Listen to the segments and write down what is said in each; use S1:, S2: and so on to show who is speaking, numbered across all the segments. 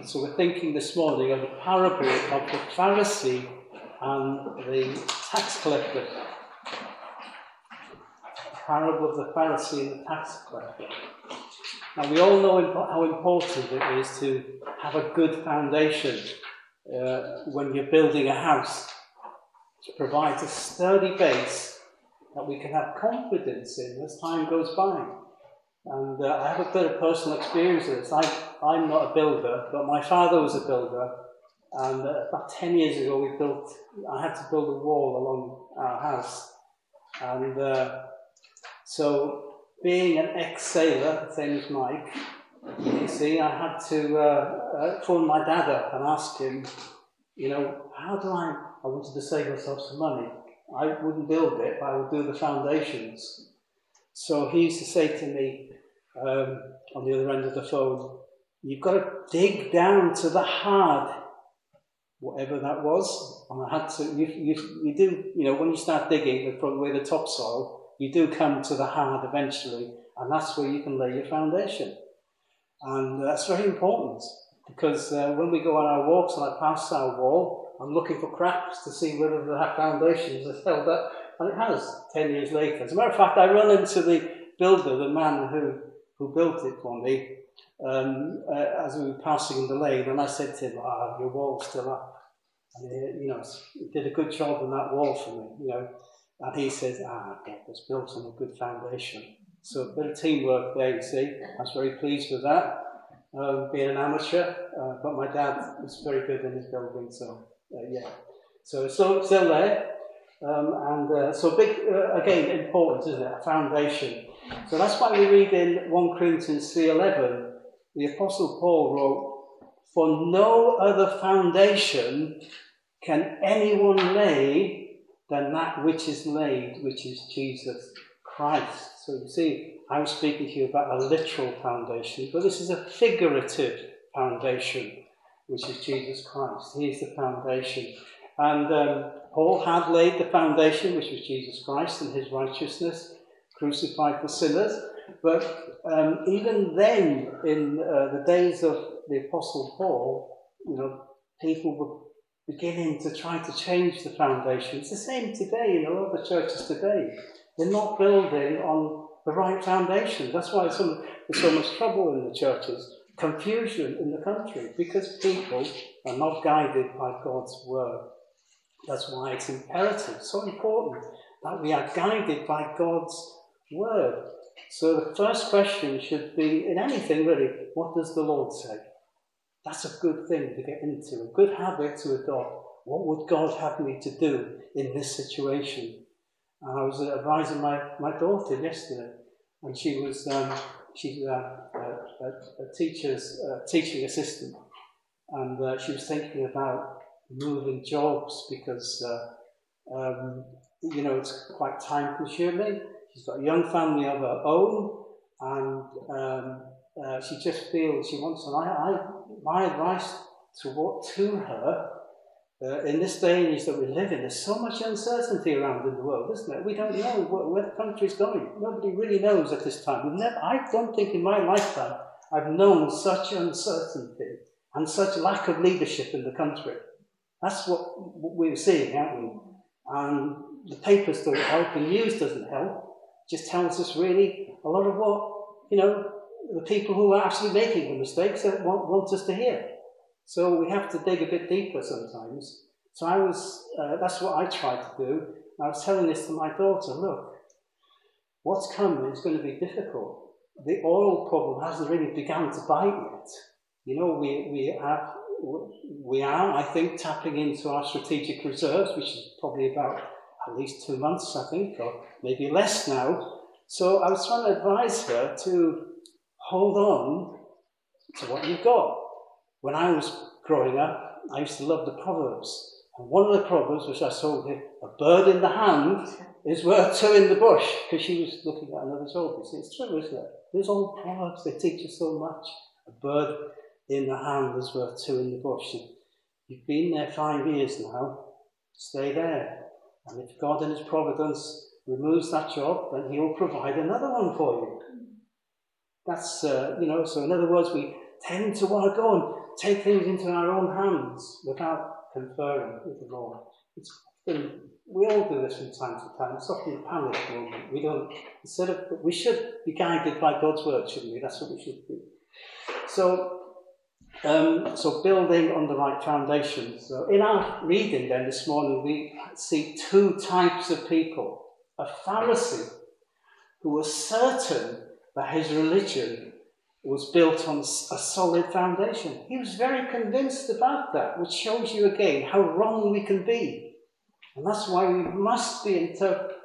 S1: So we're thinking this morning of the parable of the Pharisee and the tax collector. The parable of the Pharisee and the tax collector. Now we all know how important it is to have a good foundation when you're building a house. To provide a sturdy base that we can have confidence in as time goes by. And I have a bit of personal experience of this. I'm not a builder, but my father was a builder. And about 10 years ago, I had to build a wall along our house. And so, being an ex-sailor, same as Mike, you see, I had to phone my dad up and ask him, how do I wanted to save myself some money. I wouldn't build it, but I would do the foundations. So he used to say to me, on the other end of the phone, you've got to dig down to the hard, whatever that was. And I had to, you do, when you start digging from where the topsoil, you do come to the hard eventually, and that's where you can lay your foundation. And that's very important, because when we go on our walks and I pass our wall, I'm looking for cracks to see whether the foundations are held up, and it has 10 years later. As a matter of fact, I run into the builder, the man who built it for me, as we were passing the lane, and I said to him, your wall's still up. And he did a good job on that wall for me, And he says, it was built on a good foundation. So a bit of teamwork there, you see. I was very pleased with that, being an amateur, but my dad was very good in his building, so so it's still there, so big, again, important, isn't it? A foundation. So that's why we read in 1 Corinthians 3:11, the Apostle Paul wrote, "For no other foundation can anyone lay than that which is laid, which is Jesus Christ." So you see, I was speaking to you about a literal foundation, but this is a figurative foundation, which is Jesus Christ. He is the foundation. And Paul had laid the foundation, which was Jesus Christ and his righteousness, crucified for sinners. But even then, in the days of the Apostle Paul, people were beginning to try to change the foundation. It's the same today in a lot of the churches today. They're not building on the right foundation. That's why there's so much trouble in the churches. Confusion in the country, because people are not guided by God's word. That's why it's imperative, so important, that we are guided by God's word. So the first question should be, in anything really, what does the Lord say? That's a good thing to get into, a good habit to adopt. What would God have me to do in this situation? And I was advising my daughter yesterday, and she was she's a teacher's teaching assistant, and she was thinking about moving jobs because it's quite time consuming. She's got a young family of her own, and she just feels she wants. And my advice to her in this day and age that we live in, there's so much uncertainty around in the world, isn't it? We don't know where the country's going. Nobody really knows at this time. I don't think in my lifetime I've known such uncertainty and such lack of leadership in the country. That's what we're seeing, aren't we? And the papers don't help, the news doesn't help. It just tells us really a lot of what, the people who are actually making the mistakes want us to hear. So we have to dig a bit deeper sometimes. So that's what I try to do. I was telling this to my daughter, look, what's coming is going to be difficult. The oil problem hasn't really begun to bite yet. We are, I think, tapping into our strategic reserves, which is probably about at least 2 months, I think, or maybe less now. So I was trying to advise her to hold on to what you've got. When I was growing up, I used to love the Proverbs. And one of the Proverbs, which I told her, a bird in the hand is worth two in the bush, because she was looking at another job. It's true, isn't it? These old Proverbs, they teach us so much. A bird in the hand is worth two in the bush. And you've been there 5 years now. Stay there. And if God in his providence removes that job, then he will provide another one for you. That's, so in other words, we tend to want to go and take things into our own hands without conferring with the Lord. We all do this from time to time. It's often a panic moment. We should be guided by God's word, shouldn't we? That's what we should do. So building on the right foundation. So in our reading then this morning, we see two types of people. A Pharisee who was certain that his religion was built on a solid foundation. He was very convinced about that, which shows you again how wrong we can be. And that's why we must be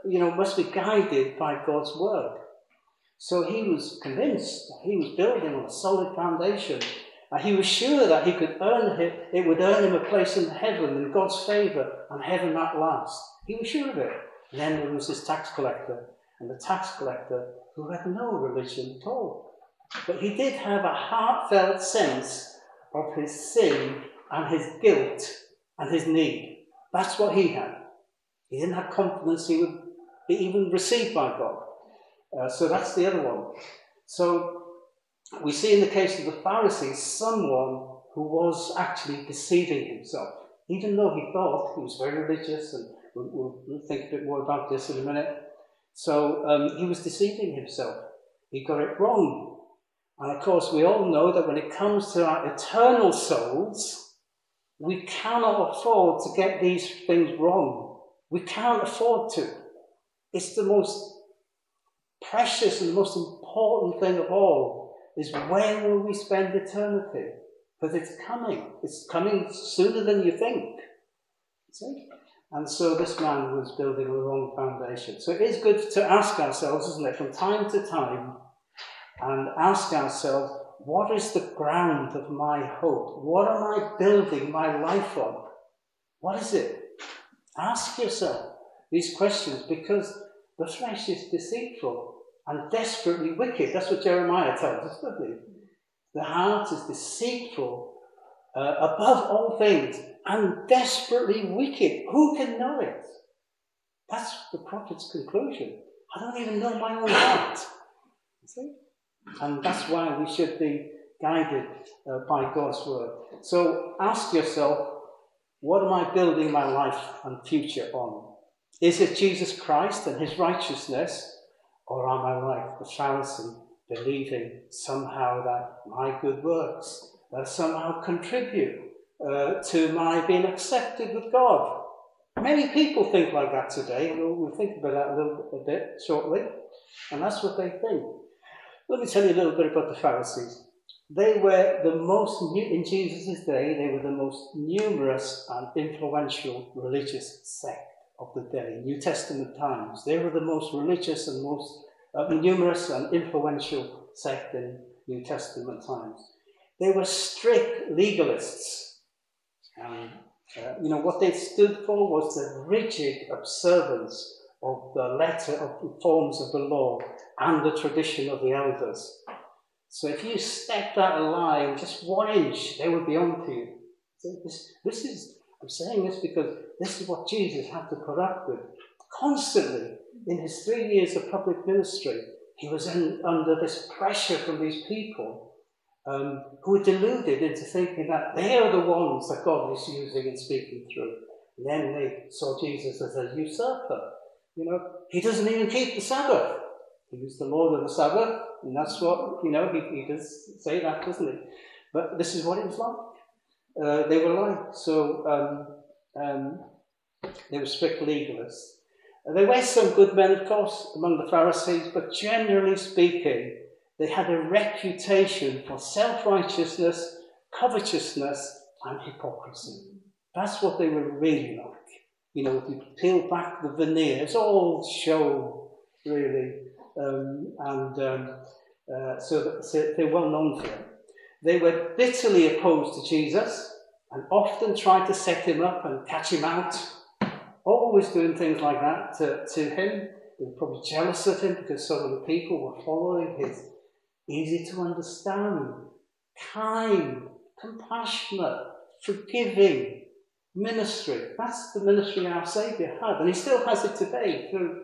S1: guided by God's word. So he was convinced that he was building on a solid foundation. And he was sure that he could it would earn him a place in heaven, in God's favour, and heaven at last. He was sure of it. And then there was this tax collector, and the tax collector who had no religion at all. But he did have a heartfelt sense of his sin and his guilt and his need. That's what he had. He didn't have confidence he would be even received by God. So that's the other one. So we see in the case of the Pharisee someone who was actually deceiving himself, even though he thought he was very religious, and we'll think a bit more about this in a minute. So he was deceiving himself. He got it wrong. And of course, we all know that when it comes to our eternal souls, we cannot afford to get these things wrong. We can't afford to. It's the most precious and the most important thing of all, is where will we spend eternity? Because it's coming. It's coming sooner than you think. See? And so this man was building on the wrong foundation. So it is good to ask ourselves, isn't it, from time to time, and ask ourselves, what is the ground of my hope? What am I building my life on? What is it? Ask yourself these questions, because the flesh is deceitful and desperately wicked. That's what Jeremiah tells us, doesn't he? The heart is deceitful above all things and desperately wicked. Who can know it? That's the prophet's conclusion. I don't even know my own heart. See? And that's why we should be guided by God's word. So ask yourself, what am I building my life and future on? Is it Jesus Christ and his righteousness? Or am I like the Pharisee, believing somehow that my good works somehow contribute to my being accepted with God? Many people think like that today. We'll think about that a bit shortly. And that's what they think. Let me tell you a little bit about the Pharisees. They were the most, in Jesus' day, they were the most numerous and influential religious sect of the day, New Testament times. They were the most religious and most numerous and influential sect in New Testament times. They were strict legalists. And, what they stood for was the rigid observance of the letter of the forms of the law and the tradition of the elders. So if you stepped out of line just 1 inch, they would be on to you. So I'm saying this because this is what Jesus had to put up with. Constantly, in his 3 years of public ministry, he was under this pressure from these people who were deluded into thinking that they are the ones that God was using and speaking through. And then they saw Jesus as a usurper. He doesn't even keep the Sabbath. He was the Lord of the Sabbath, and that's what, he does say that, doesn't he? But this is what it was like. They were like. So they were strict legalists. There were some good men, of course, among the Pharisees, but generally speaking, they had a reputation for self-righteousness, covetousness, and hypocrisy. That's what they were really like. If you peel back the veneer, it's all show, really. So they're well known for it. They were bitterly opposed to Jesus and often tried to set him up and catch him out. Always doing things like that to him. They were probably jealous of him because so many people were following his easy to understand, kind, compassionate, forgiving ministry. That's the ministry our Saviour had, and he still has it today through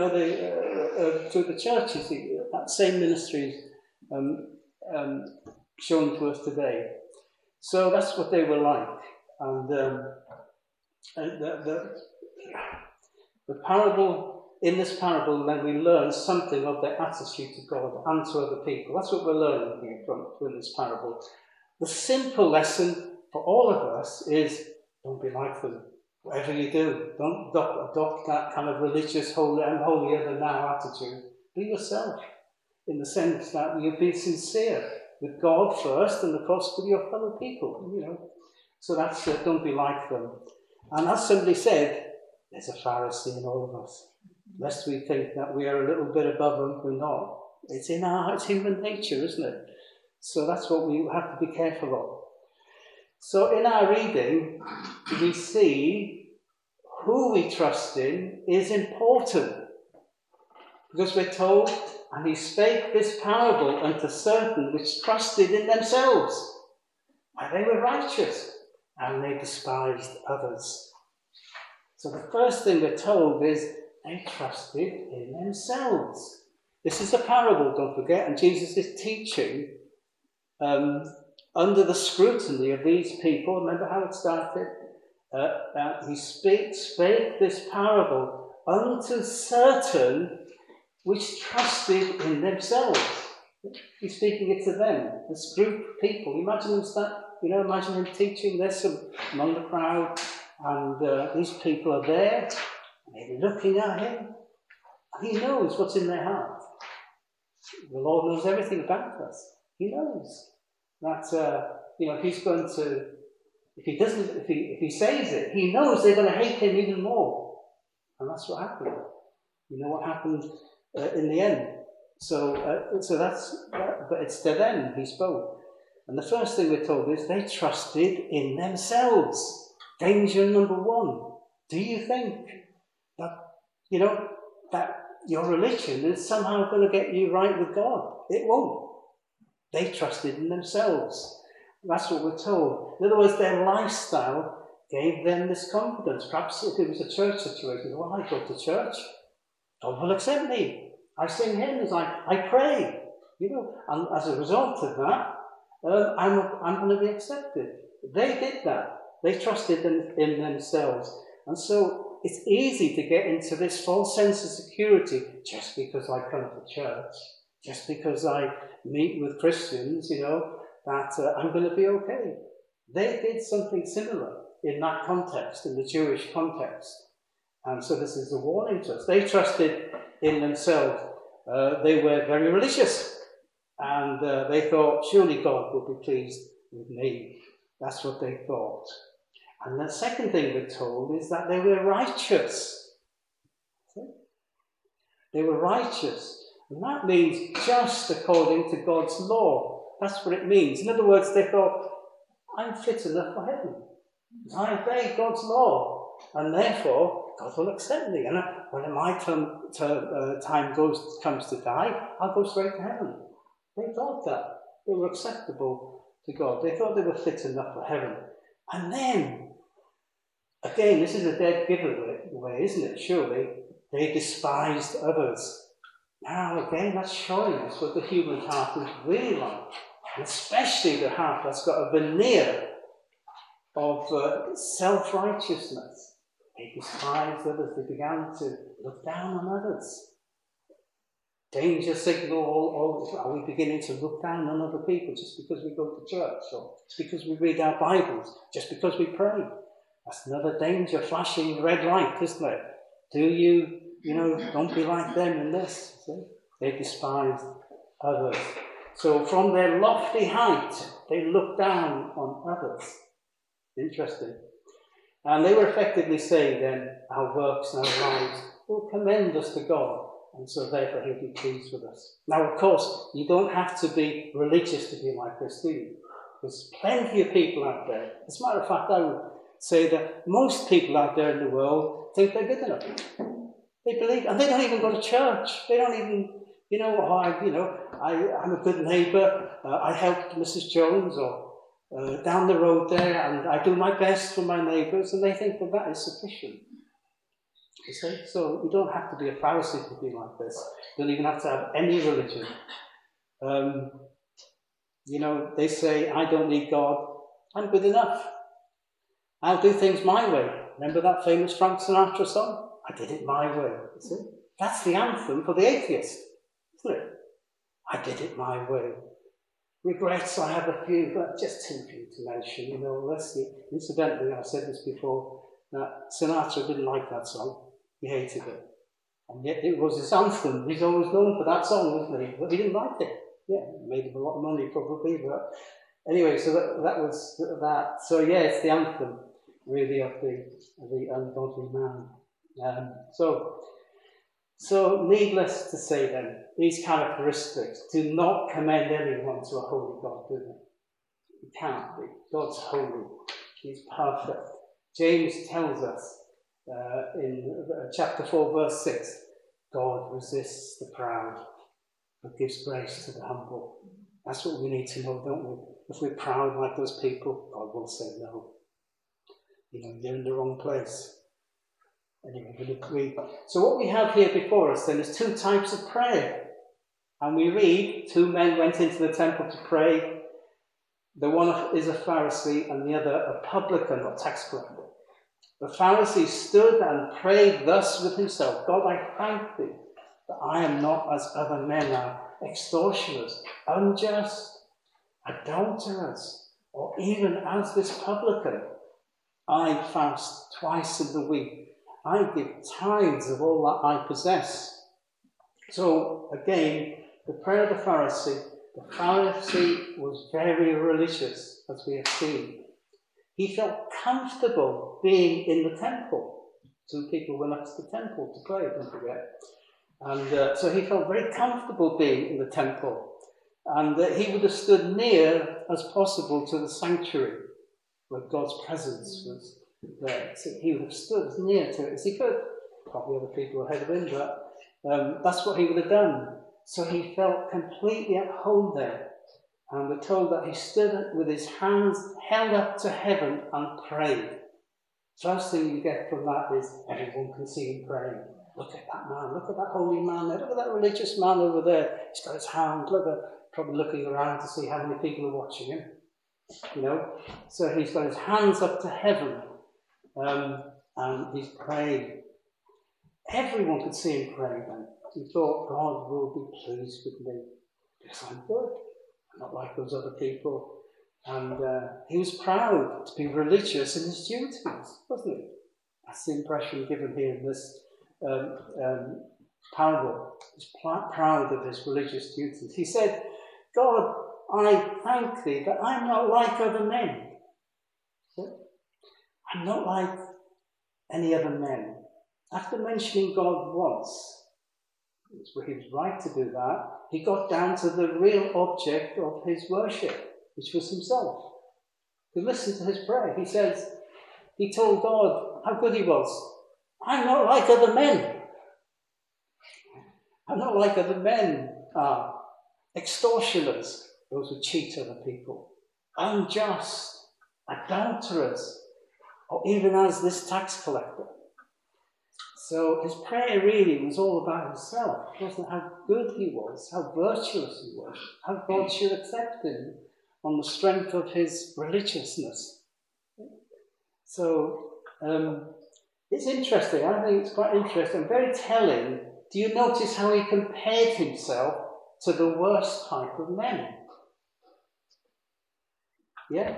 S1: through the churches. That same ministry shown to us today. So that's what they were like. And the parable, in this parable, then we learn something of their attitude to God and to other people. That's what we're learning here from this parable. The simple lesson for all of us is, don't be like them. Whatever you do, don't adopt that kind of religious, holy, I'm holier than thou attitude. Be yourself, in the sense that you be sincere with God first, and of course with your fellow people. So that's don't be like them. And as somebody said, there's a Pharisee in all of us. Lest we think that we are a little bit above them, we're not. It's human nature, isn't it? So that's what we have to be careful of. So in our reading, we see who we trust in is important. Because we're told, and he spake this parable unto certain which trusted in themselves. And they were righteous, and they despised others. So the first thing we're told is they trusted in themselves. This is a parable, don't forget, and Jesus is teaching under the scrutiny of these people. Remember how it started? He spake this parable unto certain which trusted in themselves. He's speaking it to them, this group of people. Imagine him teaching this among the crowd, and these people are there, and they're looking at him, and he knows what's in their heart. The Lord knows everything about us. He knows that if he's going to, if he says it, he knows they're going to hate him even more, and that's what happened. You know what happened in the end. So that's, but it's to them he spoke. And the first thing we're told is they trusted in themselves. Danger number one. Do you think that, that your religion is somehow going to get you right with God? It won't. They trusted in themselves. That's what we're told. In other words, their lifestyle gave them this confidence. Perhaps if it was a church situation, well, I go to church. God will accept me. I sing hymns. I pray. And as a result of that, I'm going to be accepted. They did that. They trusted in themselves. And so it's easy to get into this false sense of security just because I come to church, just because I meet with Christians, that I'm going to be okay. They did something similar in that context, in the Jewish context. And so this is a warning to us. They trusted in themselves. They were very religious. And they thought, surely God will be pleased with me. That's what they thought. And the second thing we're told is that they were righteous. They were righteous. And that means just according to God's law. That's what it means. In other words, they thought, I'm fit enough for heaven. I obey God's law. And therefore, God will accept me. And when my time comes to die, I'll go straight to heaven. They thought that. They were acceptable to God. They thought they were fit enough for heaven. And then, again, this is a dead giveaway, isn't it? Surely, they despised others. Now, again, that's showing us what the human heart is really like. And especially the heart that's got a veneer of self-righteousness. They despised others. They began to look down on others. Danger signal, are we beginning to look down on other people just because we go to church, or just because we read our Bibles, just because we pray? That's another danger, flashing red light, isn't it? Do you, don't be like them in this. See? They despised others. So from their lofty height, they looked down on others. Interesting. And they were effectively saying then, our works and our lives will commend us to God. And so therefore he'll be pleased with us. Now, of course, you don't have to be religious to be like this, do you? There's plenty of people out there. As a matter of fact, I would say that most people out there in the world think they're good enough. They believe, and they don't even go to church. They don't even, I'm a good neighbour. I helped Mrs. Jones or down the road there, and I do my best for my neighbours, and they think that is sufficient. You see? So you don't have to be a Pharisee to be like this. You don't even have to have any religion. You know, they say, I don't need God, I'm good enough. I'll do things my way. Remember that famous Frank Sinatra song? I did it my way. See? That's the anthem for the atheist, isn't it? I did it my way. Regrets, I have a few, but just too few to mention. You know, incidentally, I've said this before, that Sinatra didn't like that song. He hated it. And yet it was his anthem. He's always known for that song, wasn't he? But he didn't like it. Yeah, it made him a lot of money probably, but anyway, so that was that. So yeah, it's the anthem, really, of the ungodly man. So needless to say then, these characteristics do not commend anyone to a holy God, do they? It can't be. God's holy. He's perfect. James tells us in chapter 4, verse 6, God resists the proud, but gives grace to the humble. That's what we need to know, don't we? If we're proud like those people, God will say no. You know, you're in the wrong place. Anyway, so what we have here before us then is two types of prayer. And we read, 2 men went into the temple to pray. The one is a Pharisee and the other a publican or tax collector. The Pharisee stood and prayed thus with himself, God, I thank thee that I am not as other men are, extortioners, unjust, adulterers, or even as this publican. I fast twice in the week. I give tithes of all that I possess. So, again, the prayer of the Pharisee was very religious, as we have seen. He felt comfortable being in the temple. 2 people went up to the temple to pray, don't forget. And so he felt very comfortable being in the temple. And he would have stood near as possible to the sanctuary, where God's presence was there. So he would have stood as near to it as he could. Probably other people ahead of him, but that's what he would have done. So he felt completely at home there. And we're told that he stood with his hands held up to heaven and prayed. First thing you get from that is everyone can see him praying. Look at that man, look at that holy man there, look at that religious man over there. He's got his hands, probably looking around to see how many people are watching him. You know, so he's got his hands up to heaven and he's praying. Everyone could see him praying then. He thought, God will be pleased with me because I'm good. I'm not like those other people. And he was proud to be religious in his duties, wasn't he? That's the impression given here in this parable. He's proud of his religious duties. He said, God, I thank thee that I'm not like other men. I'm not like any other men. After mentioning God once, he was right to do that, he got down to the real object of his worship, which was himself. To listen to his prayer, he told God how good he was. I'm not like other men. I'm not like other men are. Extortioners, those who cheat other people. Unjust, adulterers, or even as this tax collector. So his prayer really was all about himself. It wasn't how good he was, how virtuous he was, how God should accept him on the strength of his religiousness. So it's interesting. I think it's quite interesting, very telling. Do you notice how he compared himself to the worst type of men? Yeah?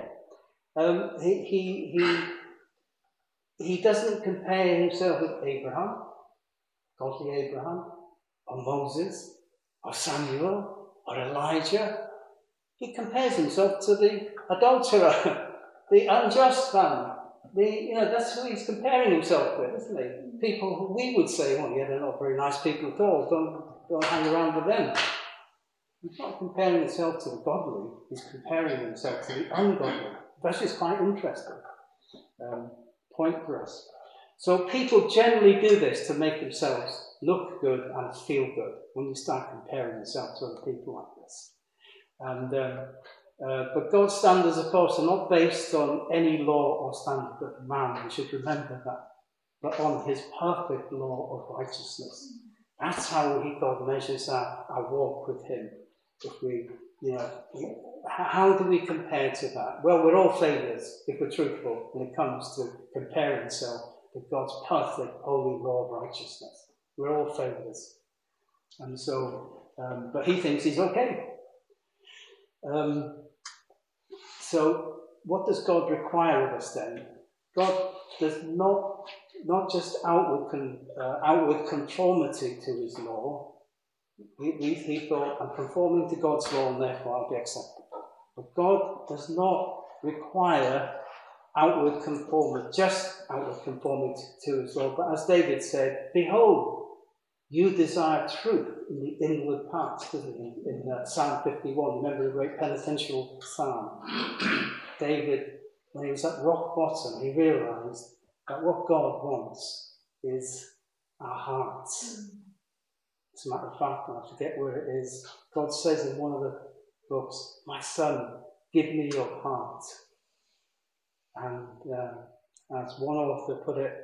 S1: He doesn't compare himself with Abraham, godly Abraham, or Moses, or Samuel, or Elijah. He compares himself to the adulterer, the unjust man. That's who he's comparing himself with, isn't he? People who we would say, well, yeah, they're not very nice people at all. Don't hang around with them. He's not comparing himself to the godly. He's comparing himself to the ungodly. That's just quite interesting. Point for us. So people generally do this to make themselves look good and feel good when you start comparing yourself to other people like this. But God's standards, of course, are not based on any law or standard of man. We should remember that. But on his perfect law of righteousness. That's how God measures our walk with him. If we, how do we compare to that? Well, we're all failures, if we're truthful, when it comes to comparing ourselves to God's perfect, holy law of righteousness. We're all failures. And so, but he thinks he's okay. So, what does God require of us then? God does not just outward conformity to his law. He thought, I'm conforming to God's law and therefore I'll be acceptable. But God does not require outward conformity, just outward conformity to his law. But as David said, behold, you desire truth in the inward parts, doesn't he? In Psalm 51, remember the great penitential psalm. David, when he was at rock bottom, he realised that what God wants is our hearts. As a matter of fact, I forget where it is, God says in one of the books, my son, give me your heart. And as one author put it,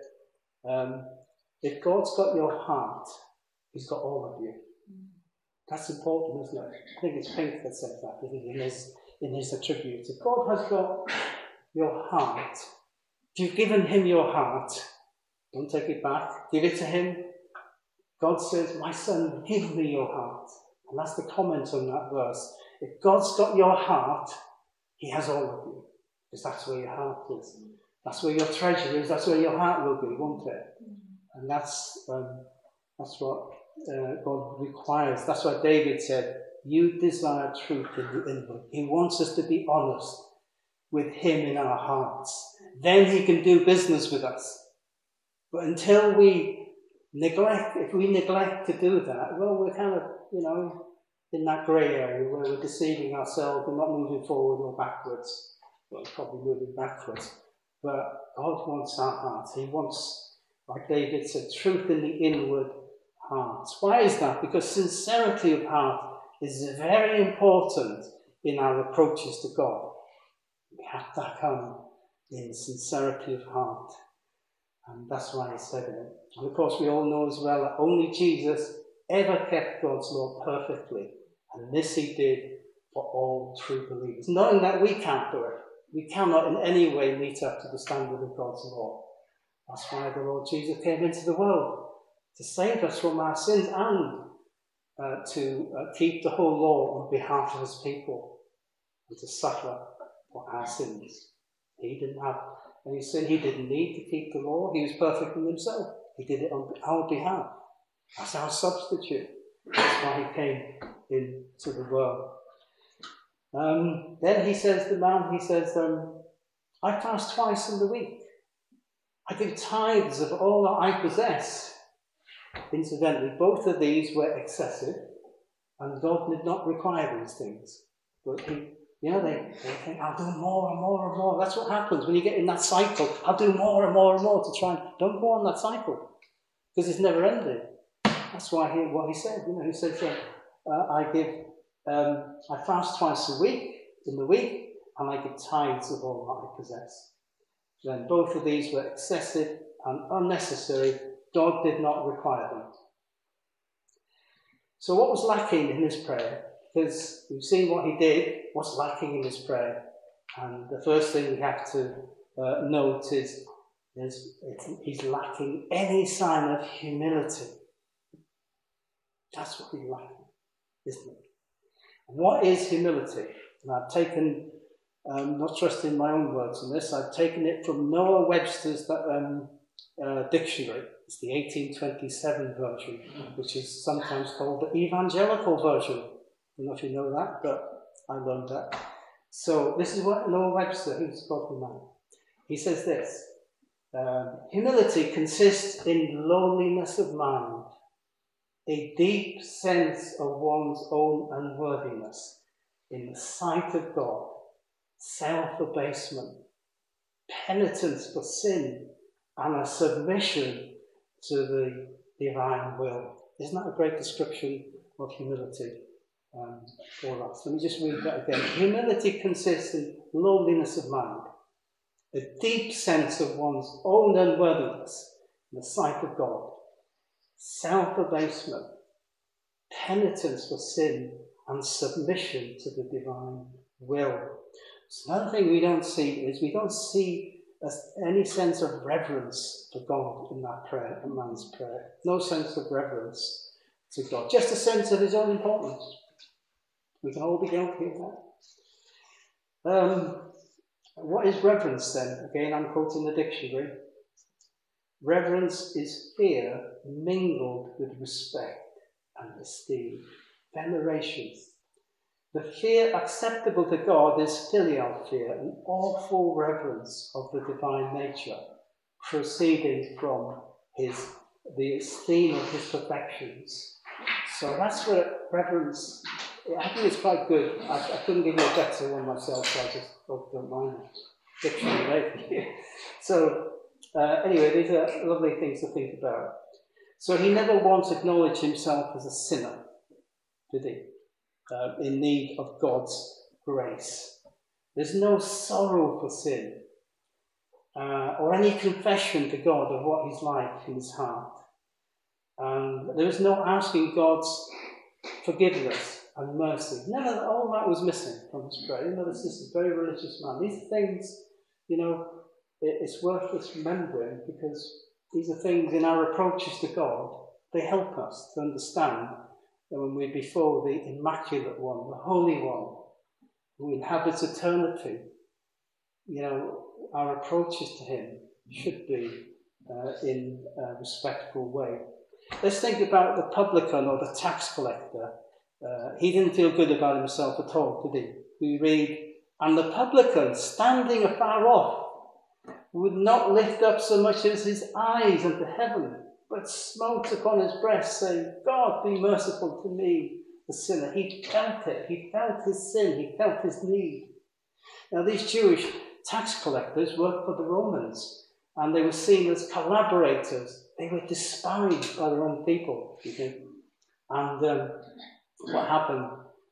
S1: if God's got your heart, he's got all of you. That's important, isn't it? I think it's Pink that said that, in his attributes. If God has got your heart, if you've given him your heart, don't take it back, give it to him. God says, my son, give me your heart. And that's the comment on that verse. If God's got your heart, he has all of you. Because that's where your heart is. That's where your treasure is. That's where your heart will be, won't it? And that's what God requires. That's why David said, you desire truth in the inward. He wants us to be honest with him in our hearts. Then he can do business with us. But until we if we neglect to do that, well, we're kind of, in that grey area where we're deceiving ourselves, we're not moving forward or backwards. Well, probably moving backwards. But God wants our hearts. He wants, like David said, truth in the inward hearts. Why is that? Because sincerity of heart is very important in our approaches to God. We have to come in sincerity of heart. And that's why he said it. And of course we all know as well that only Jesus ever kept God's law perfectly. And this he did for all true believers. Knowing that we can't do it. We cannot in any way meet up to the standard of God's law. That's why the Lord Jesus came into the world. To save us from our sins and to keep the whole law on behalf of his people. And to suffer for our sins. He didn't have any sin. He didn't need to keep the law. He was perfect in himself. He did it on our behalf. That's our substitute. That's why he came into the world. Then he says, I fast twice in the week. I give tithes of all that I possess. Incidentally, both of these were excessive, and God did not require these things. But they think, I'll do more and more and more. That's what happens when you get in that cycle. I'll do more and more and more to try and... Don't go on that cycle, because it's never ending. That's why what he said. He said, I fast twice in the week, and I give tithes of all that I possess. Then both of these were excessive and unnecessary. God did not require them. So what was lacking in his prayer? Because we've seen what he did, what's lacking in his prayer. And the first thing we have to note is he's lacking any sign of humility. That's what he's lacking, isn't it? And what is humility? And I've taken, not trusting my own words on this, I've taken it from Noah Webster's dictionary. It's the 1827 version, which is sometimes called the evangelical version. I don't know if you know that, but I learned that. So this is what Noah Webster, who's a godly man, he says this. Humility consists in lowliness of mind, a deep sense of one's own unworthiness in the sight of God, self-abasement, penitence for sin, and a submission to the divine will. Isn't that a great description of humility? For us. Let me just read that again. Humility consists in lowliness of mind, a deep sense of one's own unworthiness in the sight of God, self-abasement, penitence for sin, and submission to the divine will. So another thing we don't see is we don't see any sense of reverence for God in that prayer, a man's prayer. No sense of reverence to God. Just a sense of his own importance. We can all be guilty of that. What is reverence then? Again, I'm quoting the dictionary. Reverence is fear mingled with respect and esteem, veneration. The fear acceptable to God is filial fear, an awful reverence of the divine nature, proceeding from the esteem of his perfections. So that's where reverence, I think it's quite good. I couldn't give you a better one myself, so I just don't mind it. Dictionary. So anyway, these are lovely things to think about. So he never once acknowledged himself as a sinner, did he? In need of God's grace. There's no sorrow for sin or any confession to God of what he's like in his heart. And there was no asking God's forgiveness and mercy. None of all that was missing from his prayer. You know, this is a very religious man. These things, you know, it's worth us remembering because these are things in our approaches to God. They help us to understand that when we're before the Immaculate One, the Holy One, who inhabits eternity, you know, our approaches to him should be in a respectful way. Let's think about the publican or the tax collector. He didn't feel good about himself at all, did he? We read, and the publican, standing afar off, would not lift up so much as his eyes unto heaven, but smote upon his breast, saying, God, be merciful to me, the sinner. He felt it. He felt his sin. He felt his need. Now, these Jewish tax collectors worked for the Romans, and they were seen as collaborators. They were despised by their own people, you think. And what happened?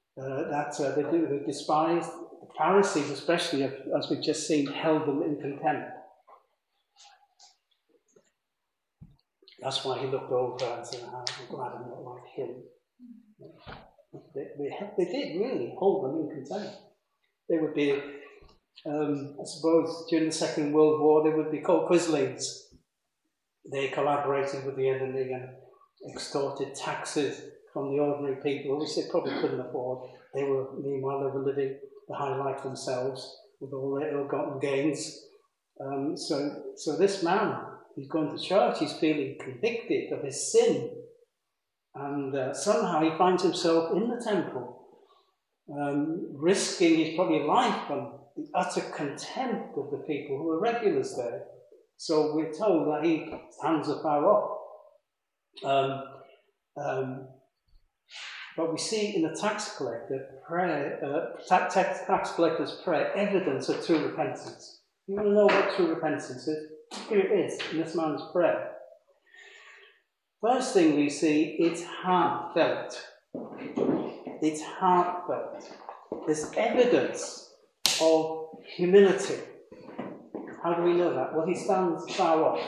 S1: They despised the Pharisees, especially, as we've just seen, held them in contempt. That's why he looked over and said, I'm glad I'm not like him. They did really hold them in contempt. They would be, I suppose, during the Second World War, they would be called quislings. They collaborated with the enemy and extorted taxes from the ordinary people, which they probably couldn't afford. Meanwhile, they were living the high life themselves with all their ill-gotten gains. So this man, he's going to church, he's feeling convicted of his sin. And somehow he finds himself in the temple, risking his probably life and the utter contempt of the people who are regulars there. So we're told that he stands afar off. But we see in the tax collector's prayer evidence of true repentance. You want to know what true repentance is? Here it is in this man's prayer. First thing we see, it's heartfelt. It's heartfelt. There's evidence of humility. How do we know that? Well, he stands far off.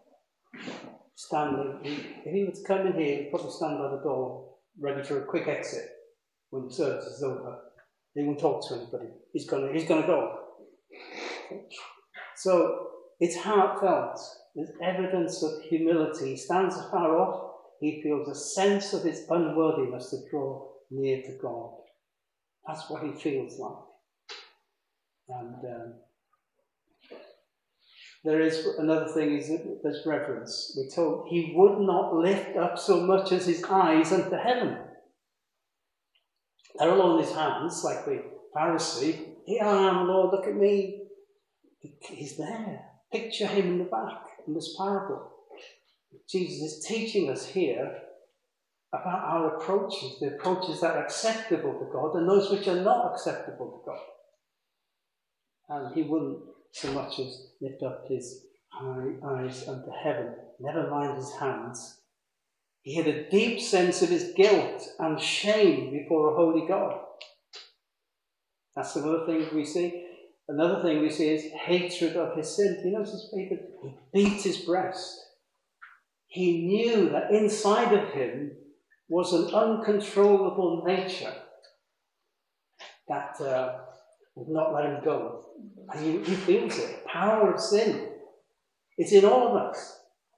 S1: If he were to come in here, he'd probably stand by the door, ready for a quick exit when the service is over. He won't talk to anybody. He's gonna go. So it's heartfelt. There's evidence of humility. He stands afar off. He feels a sense of his unworthiness to draw near to God. That's what he feels like. And there is another thing, is that there's reverence. We're told he would not lift up so much as his eyes unto heaven. They're all in his hands, like the Pharisee. Here I am, Lord, look at me. He's there. Picture him in the back in this parable. Jesus is teaching us here about our approaches, the approaches that are acceptable to God and those which are not acceptable to God. And he wouldn't so much as lift up his eyes unto heaven, never mind his hands. He had a deep sense of his guilt and shame before a holy God. That's another thing we see. Another thing we see is hatred of his sin. You notice he beat his breast. He knew that inside of him was an uncontrollable nature that will not let him go. And he feels it. The power of sin. It's in all of us.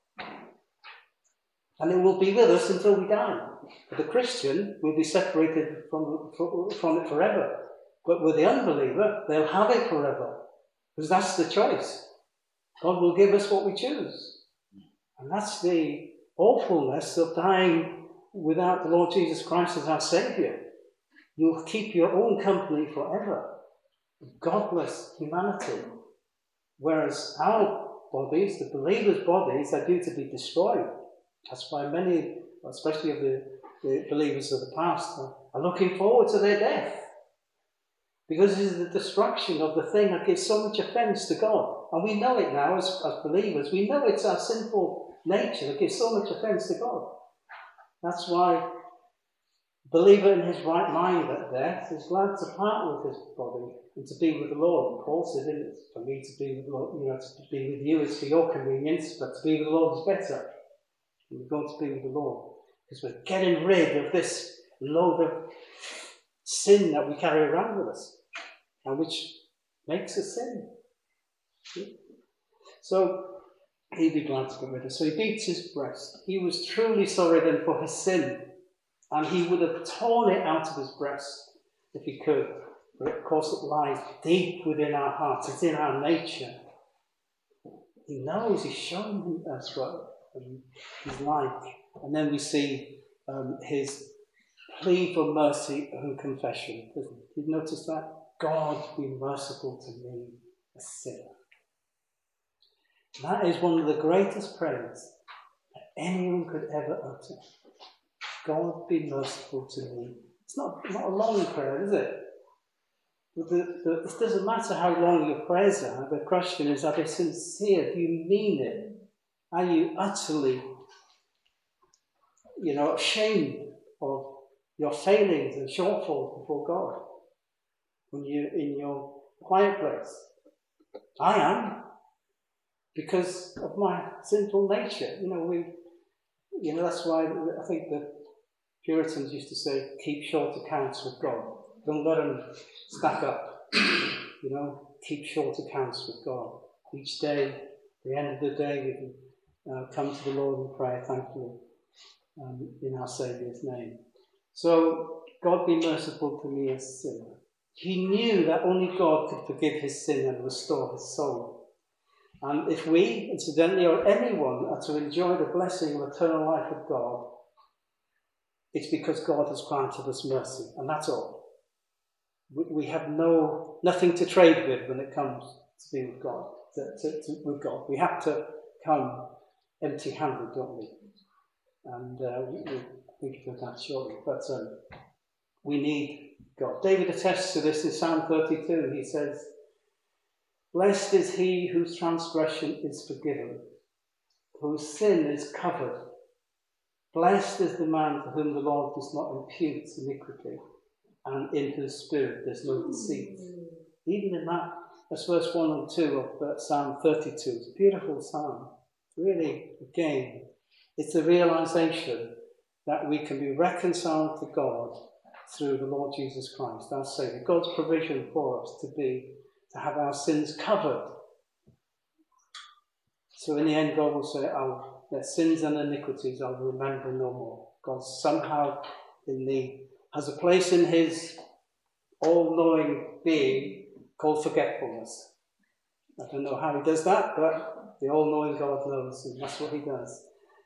S1: And it will be with us until we die. But the Christian will be separated from it forever. But with the unbeliever, they'll have it forever. Because that's the choice. God will give us what we choose. And that's the awfulness of dying without the Lord Jesus Christ as our Saviour. You'll keep your own company forever. Godless humanity. Whereas our bodies, the believers' bodies, are due to be destroyed. That's why many, especially of the believers of the past, are looking forward to their death. Because it is the destruction of the thing that gives so much offence to God. And we know it now as believers. We know it's our sinful nature that gives so much offence to God. That's why the believer in his right mind at death is glad to part with his body and to be with the Lord. Paul said, it's for me to be with the Lord, to be with you is for your convenience, but to be with the Lord is better. And we're going to be with the Lord. Because we're getting rid of this load of sin that we carry around with us, and which makes us sin. So he'd be glad to get rid of it. So he beats his breast. He was truly sorry then for his sin, and he would have torn it out of his breast if he could. But of course it lies deep within our hearts. It's in our nature. He knows, he's shown us what he's like. And then we see his plea for mercy and confession. Did you notice that? God, be merciful to me, a sinner. That is one of the greatest prayers that anyone could ever utter. God, be merciful to me. It's not a long prayer, is it? It doesn't matter how long your prayers are. The question is, are they sincere? Do you mean it? Are you utterly, ashamed of your failings and shortfalls before God when you're in your quiet place? I am, because of my sinful nature. That's why I think the Puritans used to say, keep short accounts with God. Don't let them stack up. Keep short accounts with God. Each day, at the end of the day, we can come to the Lord in prayer, thankfully, in our Saviour's name. So, God be merciful to me, a sinner. He knew that only God could forgive his sin and restore his soul. And if we, incidentally, or anyone, are to enjoy the blessing of eternal life with God, it's because God has granted us mercy, and that's all. We have nothing to trade with when it comes to be with God. With God, we have to come empty-handed, don't we? And we'll get to that shortly. But we need God. David attests to this in Psalm 32. He says, "Blessed is he whose transgression is forgiven, whose sin is covered. Blessed is the man to whom the Lord does not impute iniquity, and in whose spirit there's no deceit." Even in that's verse 1 and 2 of Psalm 32. It's a beautiful psalm. Really, again, it's the realization that we can be reconciled to God through the Lord Jesus Christ, our Saviour. God's provision for us to have our sins covered. So in the end, God will say, their sins and iniquities I'll remember no more. God somehow has a place in his all-knowing being called forgetfulness. I don't know how he does that, but the all-knowing God knows, and that's what he does.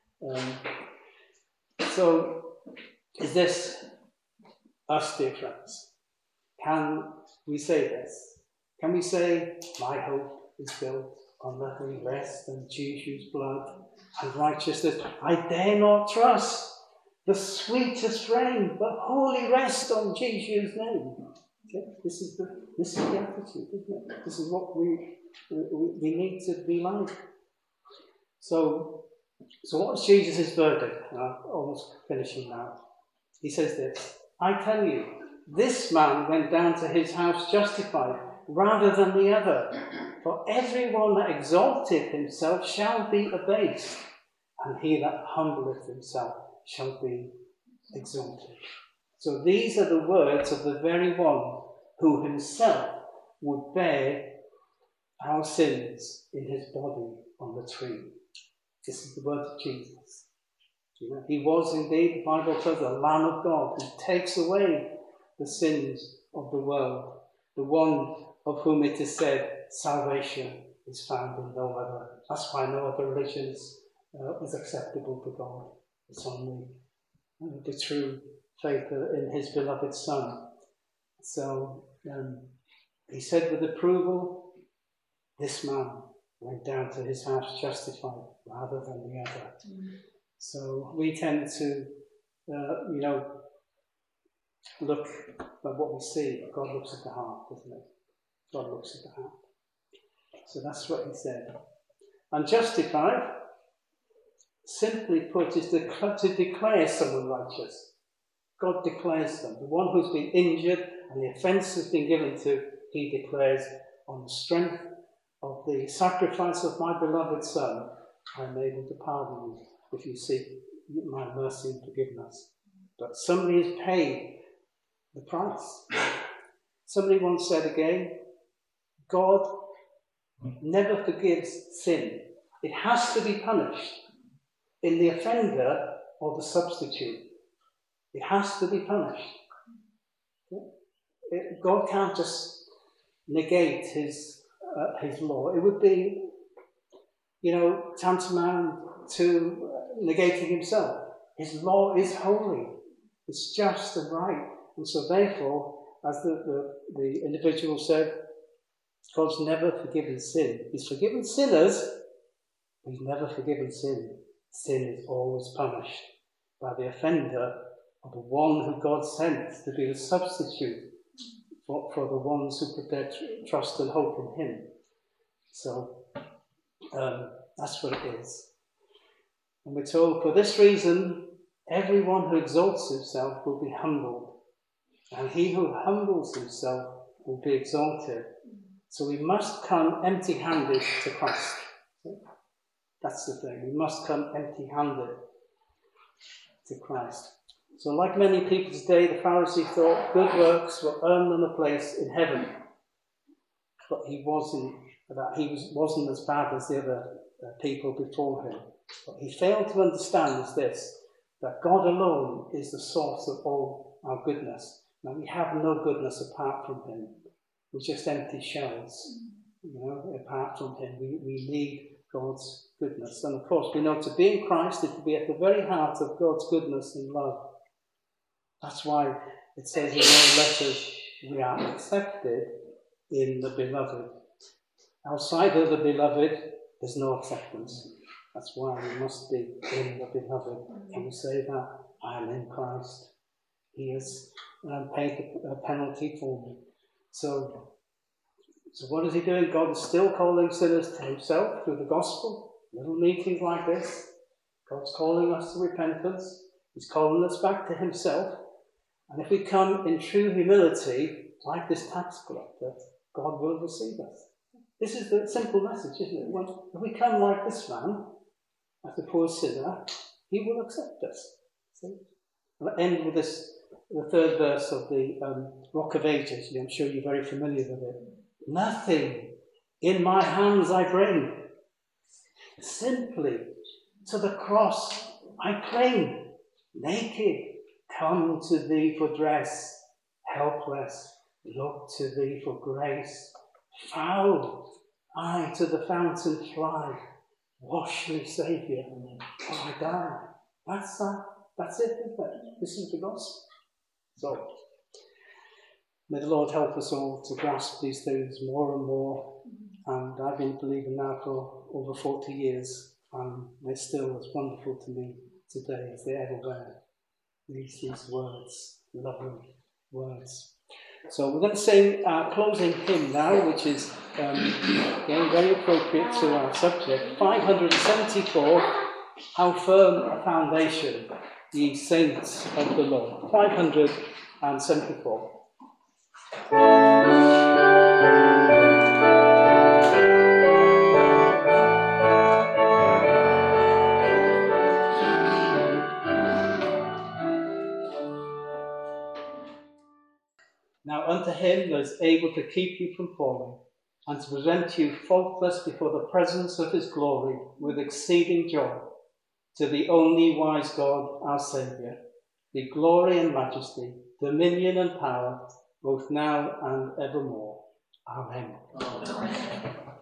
S1: So, is this us, dear friends? Can we say this? Can we say, my hope is built on nothing less than Jesus' blood and righteousness? I dare not trust the sweetest frame, but wholly rest on Jesus' name. Okay? This is the attitude, isn't it? This is what we need to be like. So what's Jesus' verdict? I'm almost finishing now. He says this, I tell you, this man went down to his house justified rather than the other. For everyone that exalteth himself shall be abased, and he that humbleth himself shall be exalted. So these are the words of the very one who himself would bear our sins in his body on the tree. This is the word of Jesus. You know, he was indeed, the Bible says, the Lamb of God who takes away the sins of the world, the one of whom it is said, salvation is found in no other. That's why no other religion is acceptable to God. It's only the true faith in his beloved Son. So he said with approval, this man went down to his house justified rather than the other. So we tend to, look at what we see. God looks at the heart, doesn't he? God looks at the heart. So that's what he said. And justified, simply put, is to declare someone righteous. God declares them. The one who's been injured and the offence has been given to, he declares, on the strength of the sacrifice of my beloved Son, I am able to pardon you if you seek my mercy and forgiveness. But somebody has paid the price. Somebody once said again, God never forgives sin. It has to be punished in the offender or the substitute. It has to be punished. God can't just negate his law. It would be, tantamount to negating himself. His law is holy. It's just and right. And so therefore, as the individual said, God's never forgiven sin. He's forgiven sinners, but he's never forgiven sin. Sin is always punished by the offender or the one who God sent to be the substitute for the ones who put their trust and hope in him. So that's what it is. And we're told, for this reason, everyone who exalts himself will be humbled, and he who humbles himself will be exalted. So we must come empty-handed to Christ. That's the thing. We must come empty-handed to Christ. So like many people today, the Pharisee thought good works will earn them a place in heaven. But he wasn't as bad as the other people before him. What he failed to understand is this, that God alone is the source of all our goodness. Now we have no goodness apart from him. We're just empty shells, apart from him. We need God's goodness. And of course, we know to be in Christ is to be at the very heart of God's goodness and love. That's why it says in all letters, we are accepted in the beloved. Outside of the beloved, there's no acceptance. That's why we must be in the beloved. Can we say that? I am in Christ. He has paid a penalty for me. So what is he doing? God is still calling sinners to himself through the gospel. Little meetings like this. God's calling us to repentance. He's calling us back to himself. And if we come in true humility, like this tax collector, God will receive us. This is the simple message, isn't it? If we come like this man, as the poor sinner, he will accept us. See? I'll end with the third verse of the Rock of Ages. I'm sure you're very familiar with it. Nothing in my hands I bring. Simply to the cross I cling. Naked, come to thee for dress. Helpless, look to thee for grace. Foul, I to the fountain fly. Wash me, Saviour, or I die. That's it, isn't it? This is the gospel. So, may the Lord help us all to grasp these things more and more. And I've been believing now for over 40 years, and they're still as wonderful to me today as they ever were. These words, lovely words. So we're going to sing our closing hymn now, which is again very appropriate to our subject. 574, How Firm a Foundation, Ye Saints of the Lord. 574. Now unto him him that is able to keep you from falling, and to present you faultless before the presence of his glory with exceeding joy. To the only wise God, our Saviour, be glory and majesty, dominion and power, both now and evermore. Amen.
S2: Amen.